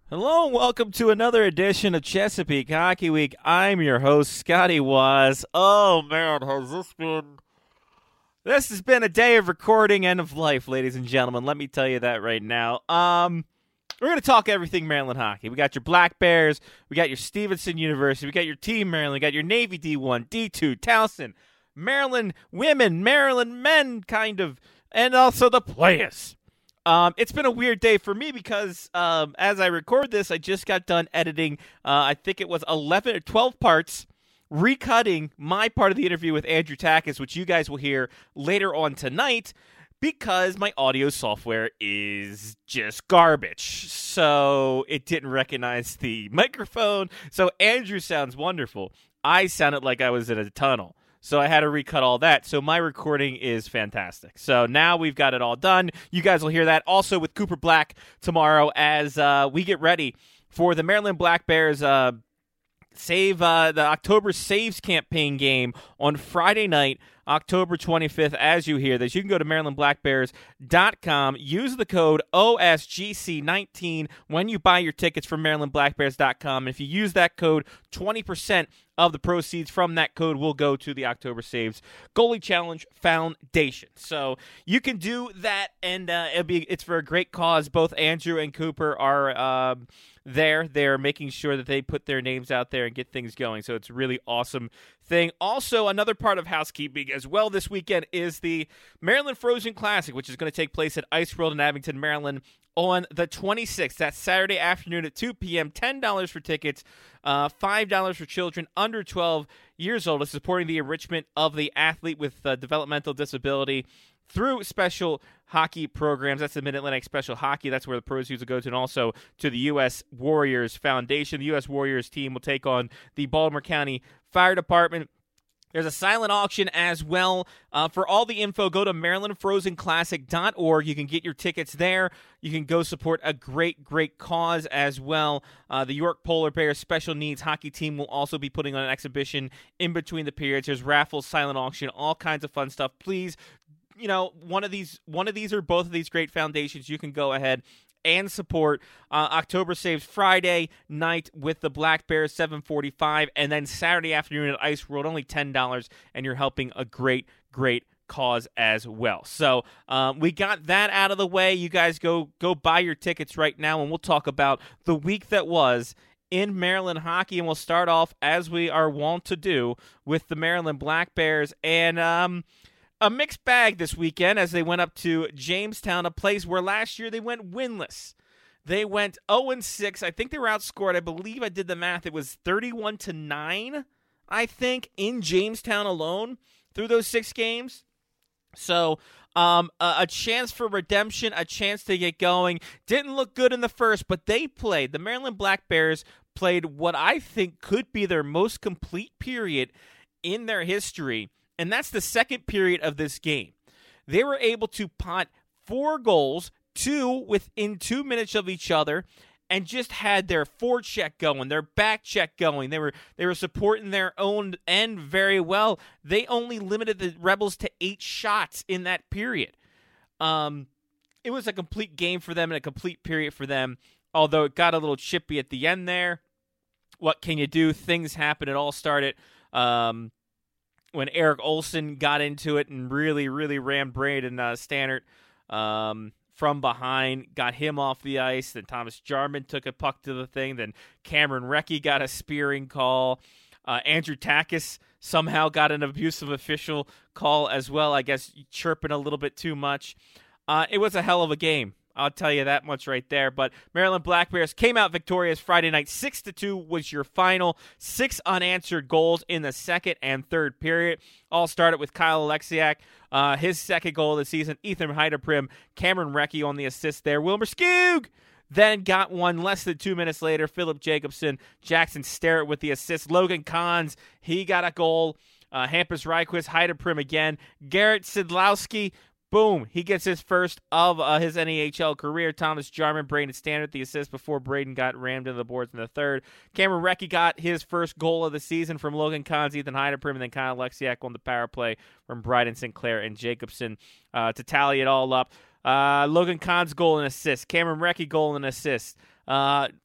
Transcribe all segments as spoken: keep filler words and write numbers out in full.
Hello and welcome to another edition of Chesapeake Hockey Week. I'm your host, Scotty Waz. Oh man, has this been... This has been a day of recording, end of life, ladies and gentlemen. Let me tell you that right now. Um, we're going to talk everything Maryland hockey. We got your Black Bears, we got your Stevenson University, we got your Team Maryland, we got your Navy D one, D two, Towson, Maryland women, Maryland men, kind of, and also the players. Um, it's been a weird day for me because um, as I record this, I just got done editing, uh, I think it was eleven or twelve parts, recutting my part of the interview with Andrew Takis, which you guys will hear later on tonight, because my audio software is just garbage. So it didn't recognize the microphone. So Andrew sounds wonderful. I sounded like I was in a tunnel. So I had to recut all that. So my recording is fantastic. So now we've got it all done. You guys will hear that also with Cooper Black tomorrow as uh, we get ready for the Maryland Black Bears uh, save uh, the October Saves campaign game on Friday night, October twenty-fifth. As you hear this, you can go to maryland black bears dot com. Use the code O S G C nineteen when you buy your tickets from maryland black bears dot com. And if you use that code, twenty percent of the proceeds from that code will go to the October Saves Goalie Challenge Foundation. So you can do that, and uh, it'll be it's for a great cause. Both Andrew and Cooper are uh, there. They're making sure that they put their names out there and get things going. So it's a really awesome thing. Also, another part of housekeeping as well this weekend is the Maryland Frozen Classic, which is going to take place at Ice World in Abington, Maryland, on the twenty-sixth. That's Saturday afternoon at two p.m. ten dollars for tickets, uh, five dollars for children under twelve years old. Is supporting the enrichment of the athlete with uh, developmental disability through special hockey programs. That's the Mid-Atlantic Special Hockey. That's where the proceeds will go to, and also to the U S Warriors Foundation. The U S Warriors team will take on the Baltimore County Fire Department. There's a silent auction as well. Uh, for all the info, go to maryland frozen classic dot org. You can get your tickets there. You can go support a great, great cause as well. Uh, the York Polar Bears Special Needs Hockey Team will also be putting on an exhibition in between the periods. There's raffles, silent auction, all kinds of fun stuff. Please, you know, one of these, one of these or both of these great foundations, you can go ahead and support. uh, October Saves Friday night with the Black Bears, seven forty-five, and then Saturday afternoon at Ice World, only ten dollars, and you're helping a great, great cause as well. So um, we got that out of the way. You guys go go buy your tickets right now, and we'll talk about the week that was in Maryland hockey, and we'll start off, as we are wont to do, with the Maryland Black Bears, and um, a mixed bag this weekend as they went up to Jamestown, a place where last year they went winless. They went oh and six. I think they were outscored. I believe I did the math. It was thirty-one to nine, I think, in Jamestown alone through those six games. So um, a, a chance for redemption, a chance to get going. Didn't look good in the first, but they played. The Maryland Black Bears played what I think could be their most complete period in their history. And that's the second period of this game. They were able to pot four goals, two within two minutes of each other, and just had their forecheck going, their back check going. They were they were supporting their own end very well. They only limited the Rebels to eight shots in that period. Um, it was a complete game for them and a complete period for them, although it got a little chippy at the end there. What can you do? Things happen. It all started Um, when Eric Olson got into it and really, really rammed Braden uh, Stannard um, from behind, got him off the ice. Then Thomas Jarman took a puck to the thing. Then Cameron Recchi got a spearing call. Uh, Andrew Takis somehow got an abusive official call as well, I guess chirping a little bit too much. Uh, it was a hell of a game. I'll tell you that much right there. But Maryland Black Bears came out victorious Friday night. six to two was your final. Six unanswered goals in the second and third period. All started with Kyle Alexiak, uh, his second goal of the season. Ethan Heiderprim, Cameron Recchi on the assist there. Wilmer Skug then got one less than two minutes later. Philip Jacobson, Jackson Starrett with the assist. Logan Kahns, he got a goal. Uh, Hampus Ryquist, Heiderprim again. Garrett Sidlowski, boom, he gets his first of uh, his N A H L career. Thomas Jarman, Braden Stannard the assist before Braden got rammed into the boards in the third. Cameron Recchi got his first goal of the season from Logan Kahns, Ethan Heiderprim, and then Kyle Alexiak on the power play from Bryden Sinclair and Jacobson uh, to tally it all up. Uh, Logan Kahn's goal and assist. Cameron Recchi goal and assist. Uh,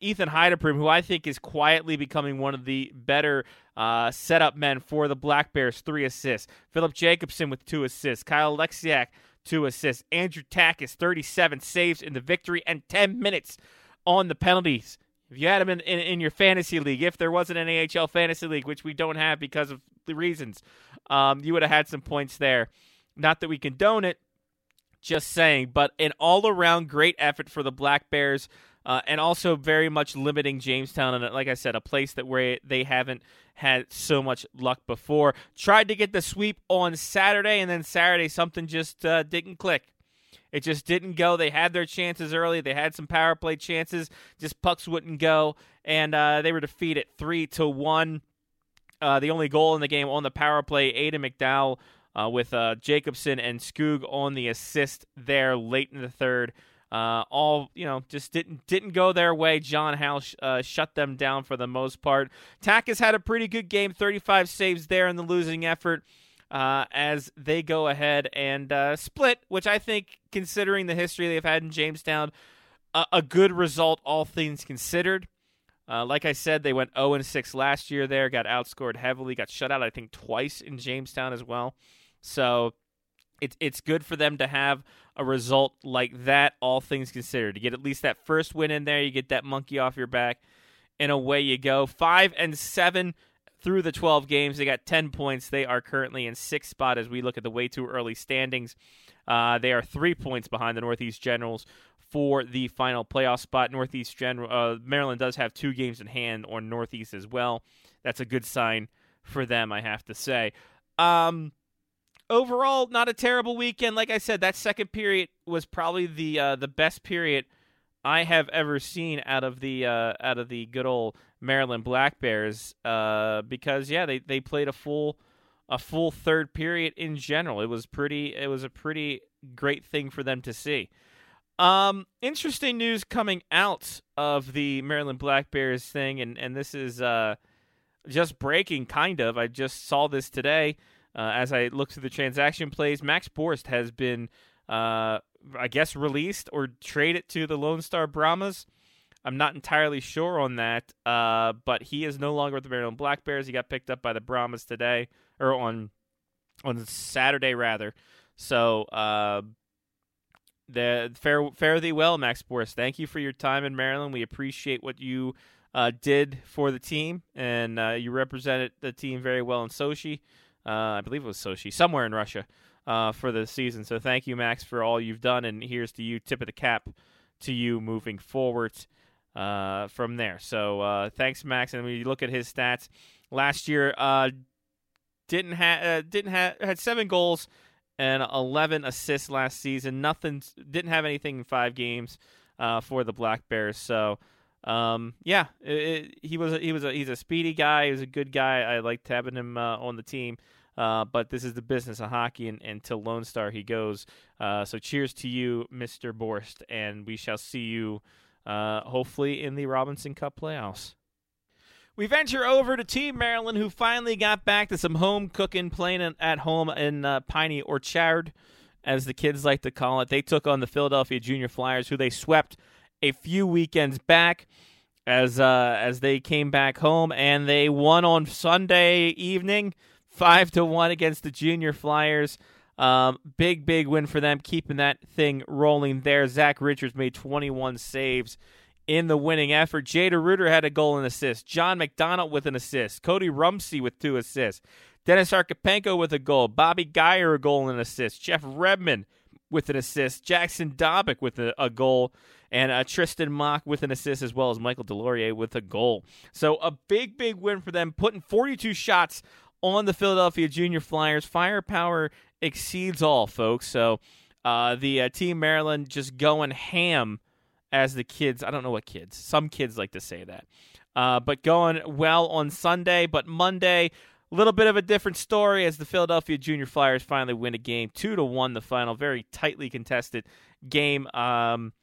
Ethan Heideprim, who I think is quietly becoming one of the better uh, setup men for the Black Bears, three assists. Philip Jacobson with two assists. Kyle Alexiak, two assists. Andrew Takis, thirty-seven saves in the victory and ten minutes on the penalties. If you had him in, in, in your fantasy league, if there was an N A H L fantasy league, which we don't have because of the reasons, um, you would have had some points there. Not that we condone it, just saying. But an all-around great effort for the Black Bears, uh, and also very much limiting Jamestown. And like I said, a place that where they haven't had so much luck before. Tried to get the sweep on Saturday, and then Saturday something just uh, didn't click. It just didn't go. They had their chances early. They had some power play chances. Just pucks wouldn't go, and uh, they were defeated three to one. Uh, the only goal in the game on the power play, Aiden McDowell uh, with uh, Jacobson and Skoog on the assist there late in the third. Uh, all you know, just didn't didn't go their way. John Howe sh- uh, shut them down for the most part. Takis had a pretty good game, thirty-five saves there in the losing effort. Uh, as they go ahead and uh, split, which I think, considering the history they've had in Jamestown, a, a good result, all things considered. Uh, like I said, they went oh and six last year there, got outscored heavily, got shut out, I think, twice in Jamestown as well. So it, it's good for them to have a result like that, all things considered. To get at least that first win in there, you get that monkey off your back, and away you go. Five and seven through the twelve games. They got ten points. They are currently in sixth spot as we look at the way too early standings. Uh, they are three points behind the Northeast Generals for the final playoff spot. Northeast General uh, Maryland does have two games in hand on Northeast as well. That's a good sign for them, I have to say. Um, overall, not a terrible weekend. Like I said, that second period was probably the uh, the best period I have ever seen out of the uh, out of the good old Maryland Black Bears, uh, because yeah, they, they played a full a full third period in general. It was pretty it was a pretty great thing for them to see. Um, interesting news coming out of the Maryland Black Bears thing, and and this is uh, just breaking, kind of. I just saw this today uh, as I looked through the transaction plays. Max Borst has been, uh, I guess, released or traded to the Lone Star Brahmas. I'm not entirely sure on that, uh, but he is no longer with the Maryland Black Bears. He got picked up by the Brahmas today, or on on Saturday, rather. So, uh, the fare, fare thee well, Max Borst. Thank you for your time in Maryland. We appreciate what you uh, did for the team, and uh, you represented the team very well in Sochi. Uh, I believe it was Sochi, somewhere in Russia, uh, for the season. So thank you, Max, for all you've done, and here's to you, tip of the cap to you moving forward uh, from there. So uh, thanks, Max. And when you look at his stats, last year uh, didn't have uh, didn't have had seven goals and eleven assists last season. Nothing, didn't have anything in five games uh, for the Black Bears. So um, yeah, it, it, he was a, he was a, he's a speedy guy. He was a good guy. I liked having him uh, on the team. Uh, but this is the business of hockey, and, and to Lone Star he goes. Uh, so cheers to you, Mister Borst, and we shall see you uh, hopefully in the Robinson Cup playoffs. We venture over to Team Maryland, who finally got back to some home cooking, playing at home in uh, Piney Orchard, as the kids like to call it. They took on the Philadelphia Junior Flyers, who they swept a few weekends back as uh, as they came back home, and they won on Sunday evening, five to one against the Junior Flyers. Um, big, big win for them, keeping that thing rolling there. Zach Richards made twenty-one saves in the winning effort. Jada Reuter had a goal and assist. John McDonald with an assist. Cody Rumsey with two assists. Dennis Archipenko with a goal. Bobby Geyer a goal and an assist. Jeff Redmond with an assist. Jackson Dobick with a, a goal. And uh, Tristan Mock with an assist, as well as Michael Delorier with a goal. So a big, big win for them, putting forty-two shots on the Philadelphia Junior Flyers. Firepower exceeds all, folks. So uh, the uh, Team Maryland just going ham, as the kids, I don't know what kids, some kids like to say that. Uh, but going well on Sunday, but Monday, a little bit of a different story as the Philadelphia Junior Flyers finally win a game, two to one the final, very tightly contested game. Um,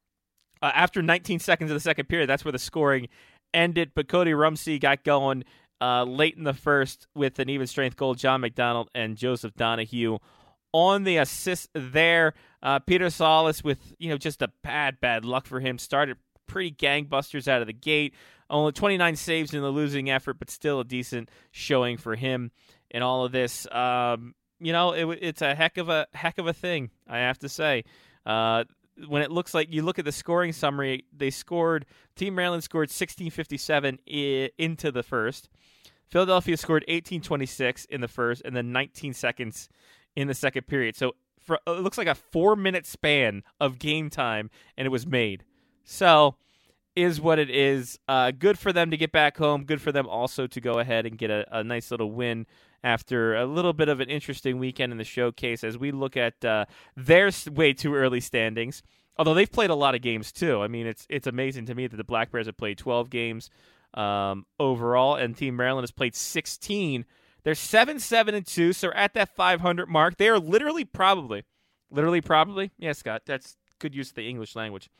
uh, after nineteen seconds of the second period, that's where the scoring ended, but Cody Rumsey got going uh, late in the first with an even strength goal. John McDonald and Joseph Donahue on the assist there. Uh, Peter Salas with, you know, just a bad, bad luck for him. Started pretty gangbusters out of the gate. Only twenty-nine saves in the losing effort, but still a decent showing for him in all of this. Um, you know, it, it's a heck of a heck of a thing, I have to say. Uh, when it looks like you look at the scoring summary, they scored. Team Maryland scored sixteen fifty-seven I- into the first. Philadelphia scored eighteen twenty-six in the first, and then nineteen seconds in the second period. So for, it looks like a four-minute span of game time, and it was made. So is what it is. Uh, good for them to get back home. Good for them also to go ahead and get a, a nice little win after a little bit of an interesting weekend in the showcase as we look at uh, their way too early standings. Although they've played a lot of games too. I mean, it's it's amazing to me that the Black Bears have played twelve games um, overall, and Team Maryland has played sixteen. They're seven, seven, and two, so at that five hundred mark. They are literally probably, literally probably, yeah, Scott, that's good use of the English language.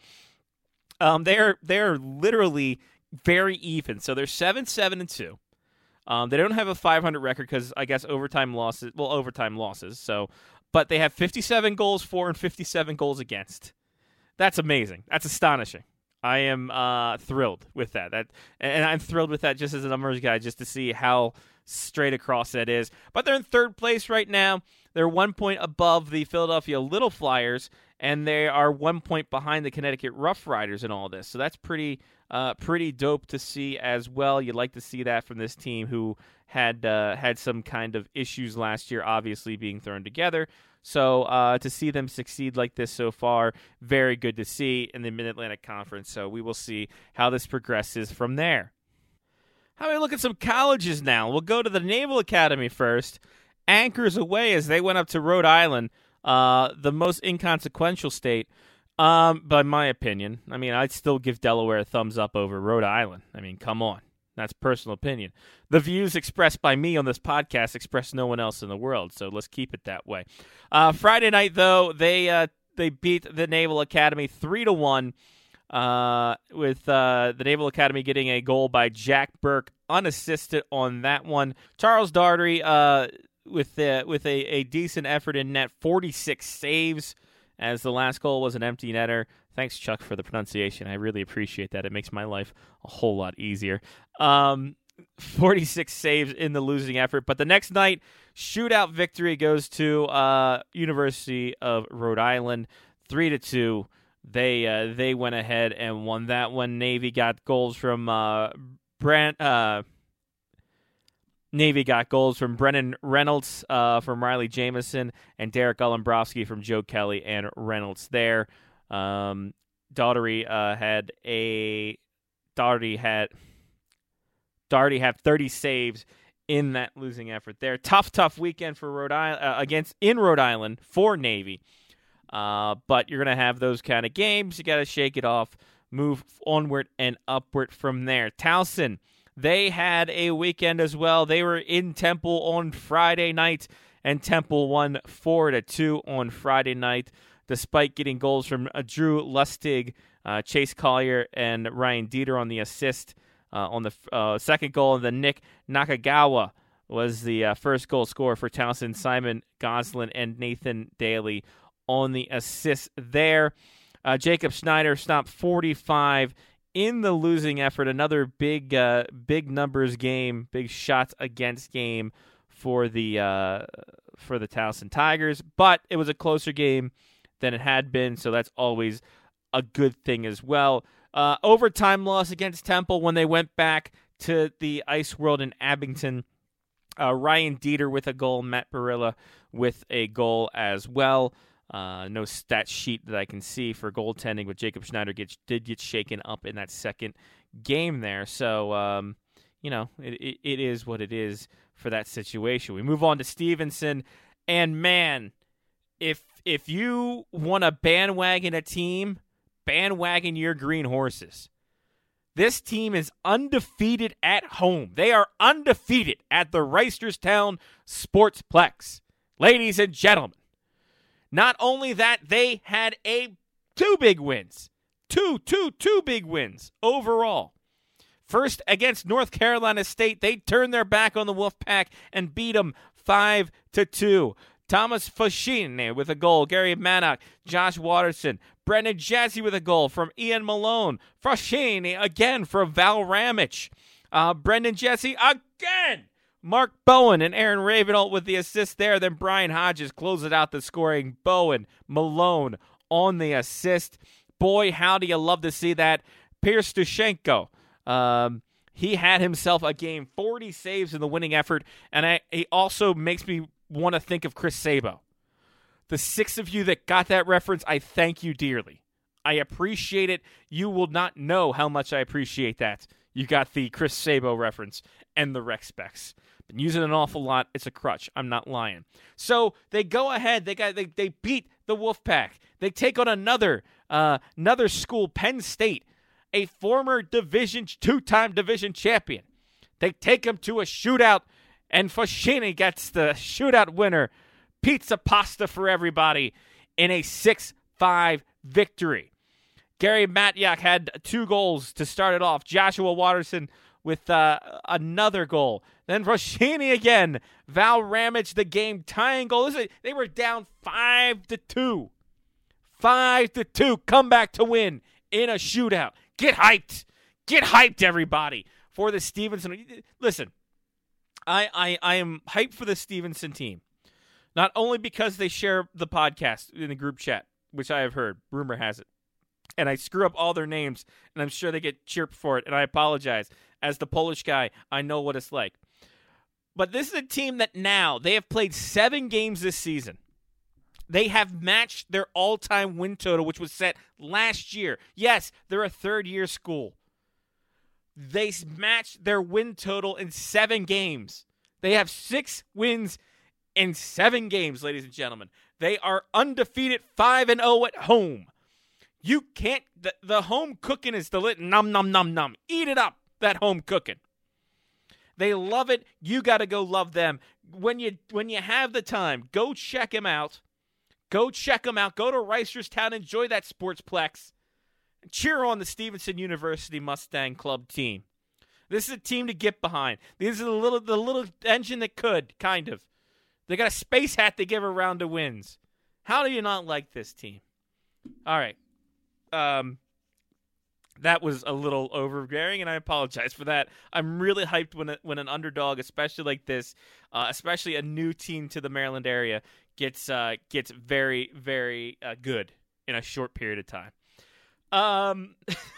Um, they're they're literally very even. So they're seven, seven, and two. Um, they don't have a five hundred record because I guess overtime losses. Well, overtime losses. So, but they have fifty-seven goals for and fifty-seven goals against. That's amazing. That's astonishing. I am uh, thrilled with that. That, and I'm thrilled with that just as a numbers guy, just to see how straight across that is. But they're in third place right now. They're one point above the Philadelphia Little Flyers, and they are one point behind the Connecticut Rough Riders in all this. So that's pretty uh, pretty dope to see as well. You'd like to see that from this team who had uh, had some kind of issues last year, obviously being thrown together. So uh, to see them succeed like this so far, very good to see in the Mid-Atlantic Conference. So we will see how this progresses from there. How about we look at some colleges now? We'll go to the Naval Academy first. Anchors away as they went up to Rhode Island, uh, the most inconsequential state, um, by my opinion. I mean, I'd still give Delaware a thumbs up over Rhode Island. I mean, come on. That's personal opinion. The views expressed by me on this podcast express no one else in the world, so let's keep it that way. Uh, Friday night, though, they uh, they beat the Naval Academy three to one, uh, with uh, the Naval Academy getting a goal by Jack Burke, unassisted on that one. Charles Daugherty, uh, with uh, with a, a decent effort in net, forty-six saves, as the last goal was an empty netter. Thanks, Chuck, for the pronunciation. I really appreciate that. It makes my life a whole lot easier. Um, forty-six saves in the losing effort. But the next night, shootout victory goes to uh, University of Rhode Island, three to two. They uh, they went ahead and won that one. Navy got goals from uh, Brent. Uh, Navy got goals from Brennan Reynolds, uh, from Riley Jamison, and Derek Ulembrowski from Joe Kelly and Reynolds there. Um, Daugherty uh, had a Daugherty had Daugherty had thirty saves in that losing effort there. Tough, tough weekend for Rhode Island uh, against in Rhode Island for Navy. Uh, but you're gonna have those kind of games. You gotta shake it off, move onward and upward from there. Towson, they had a weekend as well. They were in Temple on Friday night, and Temple won four to two on Friday night, despite getting goals from uh, Drew Lustig, uh, Chase Collier, and Ryan Dieter on the assist uh, on the uh, second goal. And then Nick Nakagawa was the uh, first goal scorer for Towson. Simon Goslin and Nathan Daly on the assist there. Uh, Jacob Schneider stopped forty-five in the losing effort. Another big, uh, big numbers game, big shots against game for the uh, for the Towson Tigers. But it was a closer game than it had been, so that's always a good thing as well. Uh, overtime loss against Temple when they went back to the Ice World in Abington. Uh, Ryan Dieter with a goal, Matt Barilla with a goal as well. Uh, no stat sheet that I can see for goaltending, but Jacob Schneider gets, did get shaken up in that second game there. So, um, you know, it, it, it is what it is for that situation. We move on to Stevenson, and man, if if you want to bandwagon a team, bandwagon your Green Horses. This team is undefeated at home. They are undefeated at the Reisterstown Sportsplex. Ladies and gentlemen, not only that, they had a two big wins. Two, two, two big wins overall. First, against North Carolina State, they turned their back on the Wolfpack and beat them five to two. Thomas Foschini with a goal. Gary Maddock, Josh Waterson, Brendan Jesse with a goal from Ian Malone. Foschini again from Val Ramage. Uh, Brendan Jesse again. Mark Bowen and Aaron Ravenholt with the assist there. Then Brian Hodges closes out the scoring. Bowen, Malone on the assist. Boy, how do you love to see that. Pierce Dushenko, um, he had himself a game, forty saves in the winning effort, and I, he also makes me want to think of Chris Sabo. The six of you that got that reference, I thank you dearly. I appreciate it. You will not know how much I appreciate that. You got the Chris Sabo reference and the rec specs. Been using it an awful lot. It's a crutch. I'm not lying. So they go ahead. They got they, they beat the Wolfpack. They take on another uh, another school, Penn State, a former Division two-time Division champion. They take him to a shootout, and Foschini gets the shootout winner. Pizza pasta for everybody in a six five victory. Gary Matyak had two goals to start it off. Joshua Waterson with uh, another goal. Then Foschini again. Val Ramage, the game tying goal. Listen, they were down five to two. Five to two. Come back to win in a shootout. Get hyped. Get hyped, everybody, for the Stevenson. Listen, I, I, I am hyped for the Stevenson team. Not only because they share the podcast in the group chat, which I have heard. Rumor has it. And I screw up all their names, and I'm sure they get chirped for it, and I apologize. As the Polish guy, I know what it's like. But this is a team that now, they have played seven games this season. They have matched their all-time win total, which was set last year. Yes, they're a third-year school. They matched their win total in seven games. They have six wins in seven games, ladies and gentlemen. They are undefeated five and oh at home. You can't, the, the home cooking is the lit, num, num, num, num. Eat it up, that home cooking. They love it. You got to go love them. When you when you have the time, go check them out. Go check them out. Go to Reisterstown. Enjoy that Sportsplex. Cheer on the Stevenson University Mustang Club team. This is a team to get behind. These are the little the little engine that could, kind of. They got a space hat they give around to wins. How do you not like this team? All right. Um, that was a little overbearing, and I apologize for that. I'm really hyped when a, when an underdog, especially like this, uh, especially a new team to the Maryland area, gets uh, gets very, very uh, good in a short period of time. Um,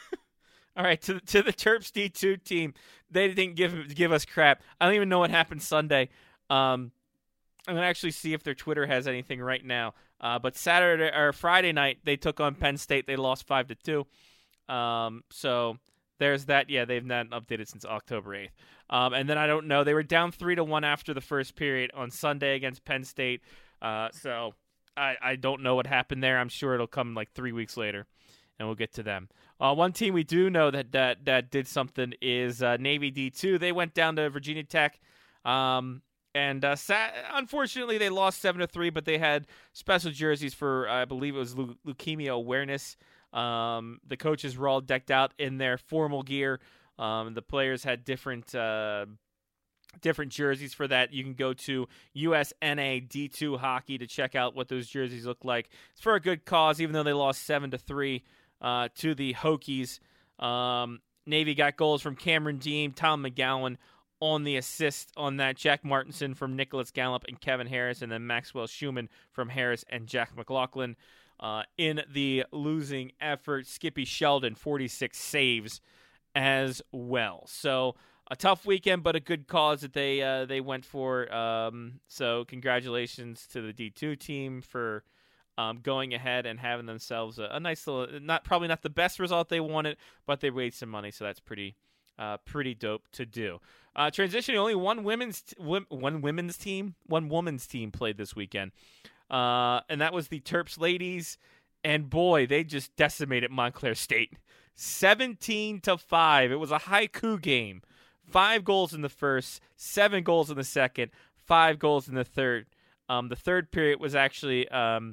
all right, to to the Terps D two team, they didn't give give us crap. I don't even know what happened Sunday. Um, I'm gonna actually see if their Twitter has anything right now. Uh, but Saturday or Friday night, they took on Penn State. They lost five to two. Um, so there's that. Yeah, they've not updated since October eighth. Um, and then I don't know. They were down three to one after the first period on Sunday against Penn State. Uh, so I, I don't know what happened there. I'm sure it'll come like three weeks later, and we'll get to them. Uh, one team we do know that that that did something is uh, Navy D two. They went down to Virginia Tech. Um, And uh, sat, unfortunately, they lost seven to three, but they had special jerseys for, I believe it was leu- leukemia awareness. Um, the coaches were all decked out in their formal gear. Um, the players had different uh, different jerseys for that. You can go to U S N A D two Hockey to check out what those jerseys look like. It's for a good cause, even though they lost seven to three uh, to the Hokies. Um, Navy got goals from Cameron Dean, Tom McGowan, on the assist on that, Jack Martinson from Nicholas Gallup and Kevin Harris, and then Maxwell Schumann from Harris and Jack McLaughlin. Uh, in the losing effort, Skippy Sheldon, forty-six saves as well. So a tough weekend, but a good cause that they uh, they went for. Um, so congratulations to the D two team for um, going ahead and having themselves a, a nice little, not probably not the best result they wanted, but they raised some money, so that's pretty uh, pretty dope to do. Uh, transitioning, only one women's t- one women's team, one woman's team played this weekend, uh, and that was the Terps ladies. And boy, they just decimated Montclair State, seventeen to five. It was a haiku game. Five goals in the first, seven goals in the second, five goals in the third. Um, the third period was actually um,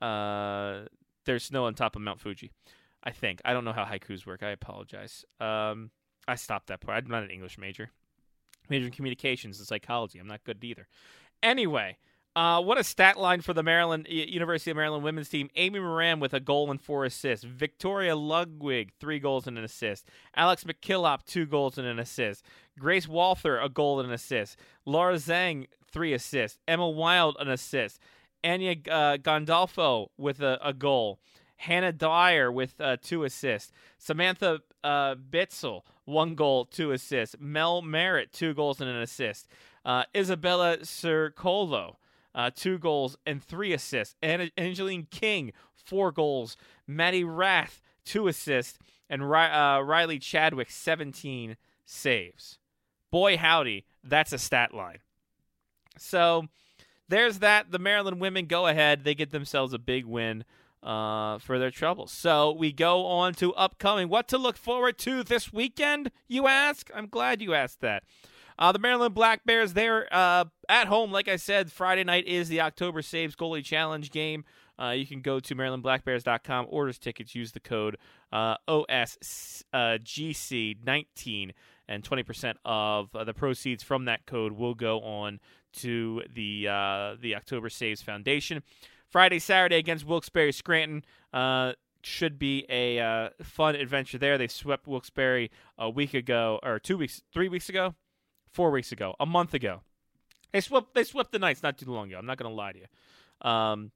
uh, there's snow on top of Mount Fuji, I think. I don't know how haikus work. I apologize. Um, I stopped that part. I'm not an English major. Major in communications and psychology. I'm not good either. Anyway, Uh, what a stat line for the Maryland University of Maryland women's team. Amy Moran with a goal and four assists. Victoria Ludwig, three goals and an assist. Alex McKillop, two goals and an assist. Grace Walther, a goal and an assist. Laura Zhang, three assists. Emma Wild, an assist. Anya uh, Gandolfo with a, a goal. Hannah Dyer with uh, two assists. Samantha uh, Bitzel, one goal, two assists. Mel Merritt, two goals and an assist. Uh, Isabella Circolo, Uh, two goals and three assists. And Angeline King, four goals. Maddie Rath, two assists. And Ry- uh, Riley Chadwick, seventeen saves. Boy, howdy, that's a stat line. So there's that. The Maryland women go ahead. They get themselves a big win uh, for their troubles. So we go on to upcoming. What to look forward to this weekend, you ask? I'm glad you asked that. Uh, the Maryland Black Bears, they're uh, at home. Like I said, Friday night is the October Saves Goalie Challenge game. Uh, you can go to maryland black bears dot com, orders tickets, use the code uh, O S G C nineteen, and twenty percent of uh, the proceeds from that code will go on to the uh, the October Saves Foundation. Friday, Saturday against Wilkes-Barre Scranton. Uh, should be a uh, fun adventure there. They swept Wilkes-Barre a week ago, or two weeks, three weeks ago. Four weeks ago, a month ago. They swept, they swept the Knights not too long ago. I'm not going to lie to you. Um,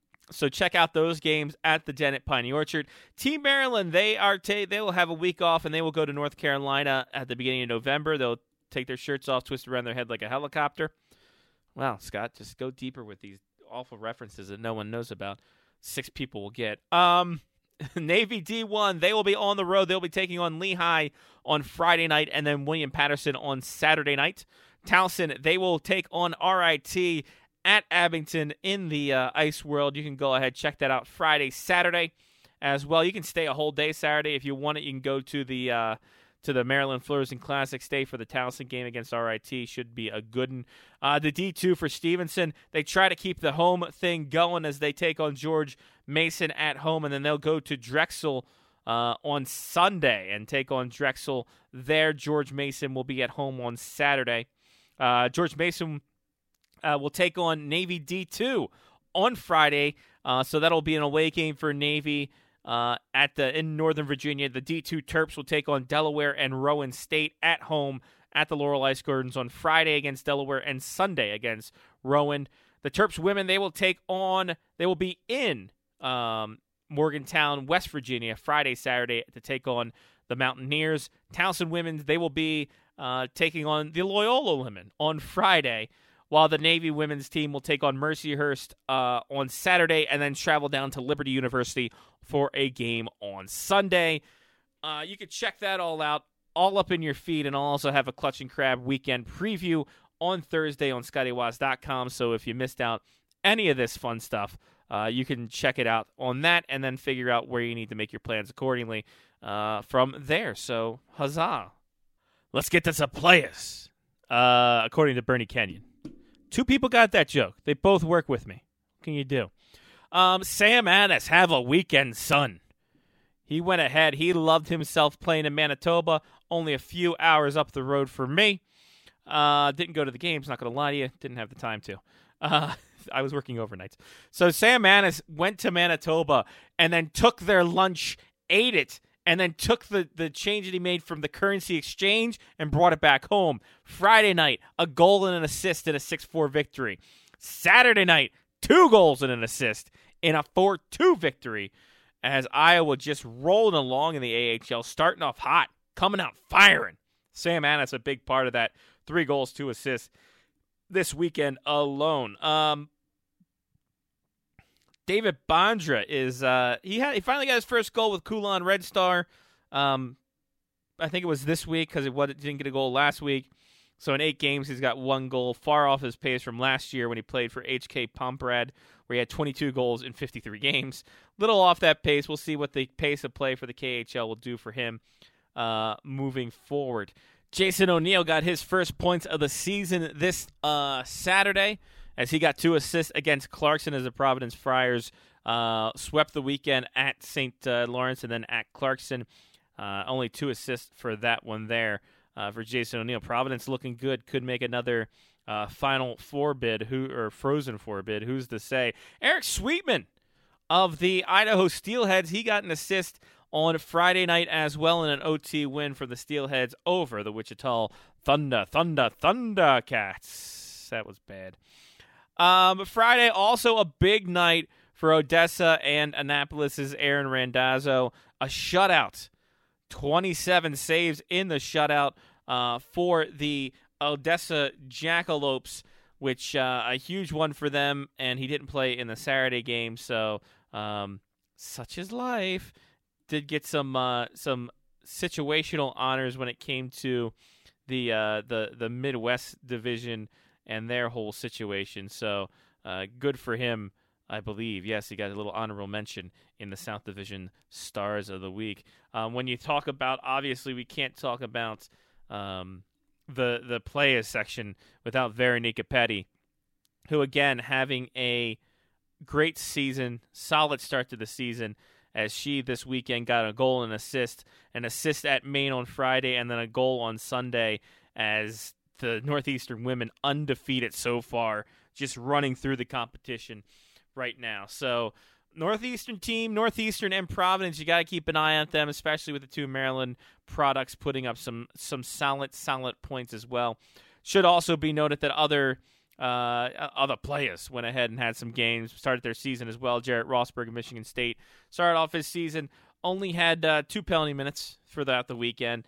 so check out those games at the Den at Piney Orchard. Team Maryland, they are ta- they will have a week off, and they will go to North Carolina at the beginning of November. They'll take their shirts off, twist around their head like a helicopter. Wow, Scott, just go deeper with these awful references that no one knows about. Six people will get. Um... Navy D one, they will be on the road. They'll be taking on Lehigh on Friday night and then William Patterson on Saturday night. Towson, they will take on R I T at Abington in the uh, Ice World. You can go ahead, check that out Friday, Saturday as well. You can stay a whole day Saturday if you want it. You can go to the uh, to the Maryland Flourishing Classic, stay for the Towson game against R I T. Should be a good one. Uh, the D two for Stevenson, they try to keep the home thing going as they take on George Mason at home, and then they'll go to Drexel uh, on Sunday and take on Drexel there. George Mason will be at home on Saturday. Uh, George Mason uh, will take on Navy D two on Friday, uh, so that'll be an away game for Navy uh, at the in Northern Virginia. The D two Terps will take on Delaware and Rowan State at home at the Laurel Ice Gardens on Friday against Delaware and Sunday against Rowan. The Terps women, they will take on, they will be in Um, Morgantown, West Virginia, Friday, Saturday to take on the Mountaineers. Towson women, they will be uh, taking on the Loyola women on Friday, while the Navy women's team will take on Mercyhurst uh, on Saturday and then travel down to Liberty University for a game on Sunday. Uh, you can check that all out, all up in your feed, and I'll also have a Clutch and Crab weekend preview on Thursday on scotty waz dot com, so if you missed out any of this fun stuff, Uh, you can check it out on that and then figure out where you need to make your plans accordingly uh, from there. So, huzzah. Let's get to some players, uh, according to Bernie Kenyon. Two people got that joke. They both work with me. What can you do? Um, Sam Addis, have a weekend, son. He went ahead. He loved himself playing in Manitoba, only a few hours up the road for me. Uh, didn't go to the games, not going to lie to you. Didn't have the time to. Uh I was working overnights. So Sam Addis went to Manitoba and then took their lunch, ate it, and then took the, the change that he made from the currency exchange and brought it back home. Friday night, a goal and an assist in a six four victory. Saturday night, two goals and an assist in a four two victory as Iowa just rolling along in the A H L, starting off hot, coming out firing. Sam Addis, a big part of that. Three goals, two assists this weekend alone. Um, David Bondra is uh, he had he finally got his first goal with Coulon Red Star. Um, I think it was this week because it didn't get a goal last week. So in eight games, he's got one goal, far off his pace from last year when he played for H K Pomprad, where he had twenty-two goals in fifty-three games. Little off that pace. We'll see what the pace of play for the K H L will do for him uh, moving forward. Jason O'Neill got his first points of the season this uh, Saturday as he got two assists against Clarkson as the Providence Friars uh, swept the weekend at Saint Uh, Lawrence and then at Clarkson. Uh, only two assists for that one there uh, for Jason O'Neill. Providence looking good. Could make another uh, Final Four bid, who or Frozen Four bid. Who's to say? Eric Sweetman of the Idaho Steelheads, he got an assist on Friday night as well in an O T win for the Steelheads over the Wichita Thunder, Thunder, Thundercats. That was bad. Um, Friday, also a big night for Odessa and Annapolis' Aaron Randazzo. A shutout. twenty-seven saves in the shutout uh, for the Odessa Jackalopes, which uh, a huge one for them, and he didn't play in the Saturday game, so um, such is life. Did get some uh, some situational honors when it came to the uh, the the Midwest division and their whole situation. So uh, good for him, I believe. Yes, he got a little honorable mention in the South Division Stars of the Week. Um, when you talk about, obviously, we can't talk about um, the the players section without Veronica Petty, who again having a great season, solid start to the season, as she this weekend got a goal and assist, an assist at Maine on Friday, and then a goal on Sunday as the Northeastern women undefeated so far, just running through the competition right now. So Northeastern team, Northeastern and Providence, you got to keep an eye on them, especially with the two Maryland products putting up some some solid, solid points as well. Should also be noted that other Uh, other players went ahead and had some games, started their season as well. Jarrett Rossberg of Michigan State started off his season, only had uh, two penalty minutes throughout the weekend.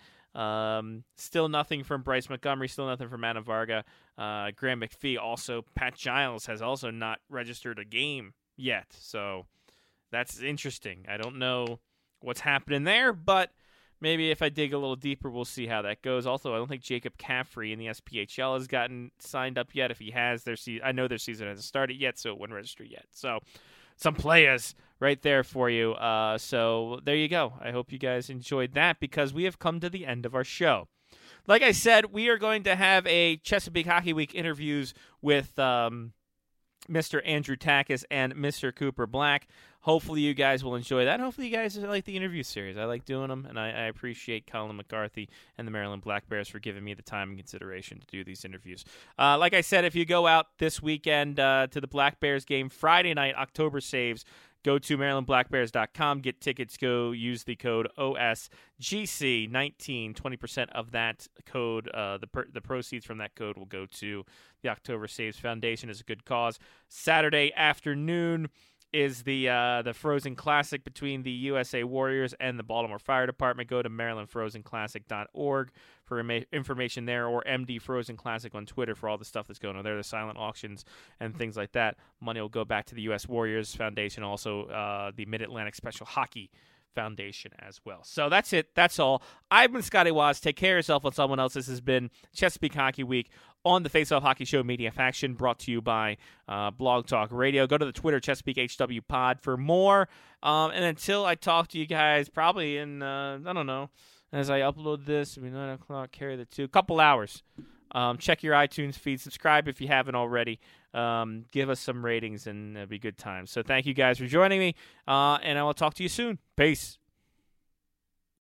Um, still nothing from Bryce Montgomery, still nothing from Anna Varga. Uh, Graham McPhee also. Pat Giles has also not registered a game yet, so that's interesting. I don't know what's happening there, but maybe if I dig a little deeper, we'll see how that goes. Also, I don't think Jacob Caffrey in the S P H L has gotten signed up yet. If he has, their se- I know their season hasn't started yet, so it wouldn't register yet. So some players right there for you. Uh, so there you go. I hope you guys enjoyed that because we have come to the end of our show. Like I said, we are going to have a Chesapeake Hockey Week interviews with um, Mister Andrew Takis and Mister Cooper Black. Hopefully you guys will enjoy that. Hopefully you guys like the interview series. I like doing them, and I, I appreciate Colin McCarthy and the Maryland Black Bears for giving me the time and consideration to do these interviews. Uh, like I said, if you go out this weekend uh, to the Black Bears game, Friday night, October Saves, go to maryland black bears dot com, get tickets, go use the code O S G C nineteen. twenty percent of that code, uh, the per- the proceeds from that code will go to the October Saves Foundation as a good cause. Saturday afternoon is the uh, the Frozen Classic between the U S A Warriors and the Baltimore Fire Department. Go to maryland frozen classic dot org for ima- information there, or M D Frozen Classic on Twitter for all the stuff that's going on there, the silent auctions and things like that. Money will go back to the U S Warriors Foundation, also uh, the Mid-Atlantic Special Hockey Foundation as well. So that's it. That's all. I've been Scotty Waz. Take care of yourself on someone else. This has been Chesapeake Hockey Week on the Face Off Hockey Show Media Faction, brought to you by uh, Blog Talk Radio. Go to the Twitter, Chesapeake H W Pod, for more. Um, and until I talk to you guys, probably in, uh, I don't know, as I upload this, it'll be nine o'clock, carry the two, couple hours. Um, check your iTunes feed. Subscribe if you haven't already. Um, give us some ratings, and it'll be good times. So thank you guys for joining me, uh, and I will talk to you soon. Peace.